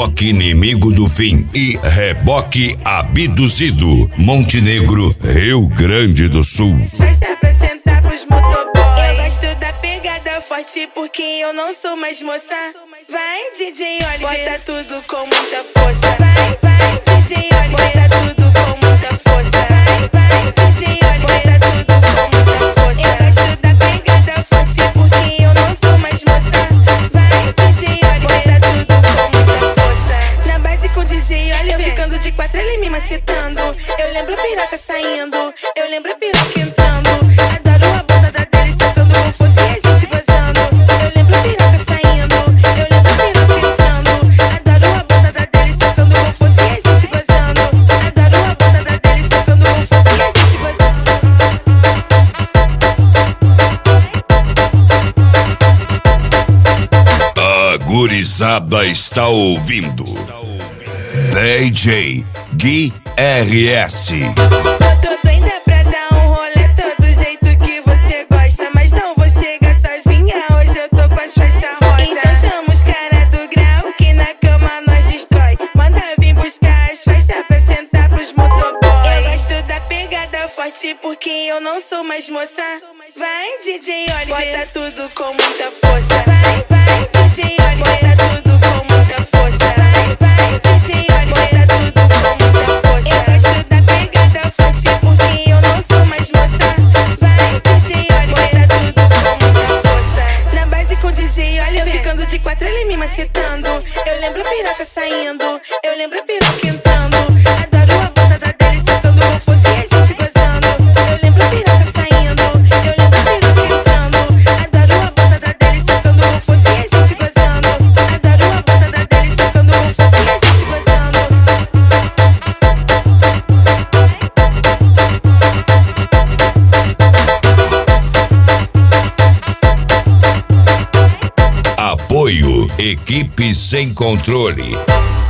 Reboque Inimigo do Fim e Reboque Abduzido, Montenegro, Rio Grande do Sul. Vai se apresentar pros motoboy. Eu gosto da pegada forte porque eu não sou mais moça. Vai, DJ Oliver, bota tudo com muita força. Vai, DJ Oliver, bota tudo com muita força. Vai, DJ Oliver, bota tudo com muita força. Eu gosto da pegada forte porque eu não sou mais moça. Vai, DJ Oliver, bota tudo com muita força. Na base com DJ Oliver, eu ficando de quatro ele me macetando. Eu lembro a piroca saindo, eu lembro a piroca entrando. Adoro a bunda da dele socando com força e a gente gozando. Eu lembro a piroca saindo, eu lembro a piroca entrando. Adoro a bunda da dele socando com força e a gente gozando. Adoro a bunda da dele socando com força e a gente gozando. A gurizada está ouvindo DJ Gui RS. Eu tô doida pra dar um rolê todo jeito que você gosta, mas não vou chegar sozinha, hoje eu tô com as faixas rosa. Então chama os cara do grau que na cama nós destrói. Manda vir buscar as faixas pra sentar pros motoboy. Eu gosto da pegada forte porque eu não sou mais moça. Vai, DJ Oliver, bota tudo com muita força. Vai, DJ Oliver, bota tudo com muita força. Vai, DJ Oliver, bota tudo com muita força. Eu gosto da pegada forte porque eu não sou mais moça. Vai, DJ Oliver, bota tudo com muita força. Na base com DJ Oliver, eu ficando de quatro ele me macetando. Eu lembro a piroca saindo, eu lembro a piroca entrando. Adoro a bunda da dele socando com força e a gente gozando. Eu lembro a piroca saindo, eu lembro a piroca entrando. Adoro a bunda da dele socando com força e a gente gozando. Adoro a bunda da dele socando com força e a gente gozando. Apoio Equipe Sem Controle.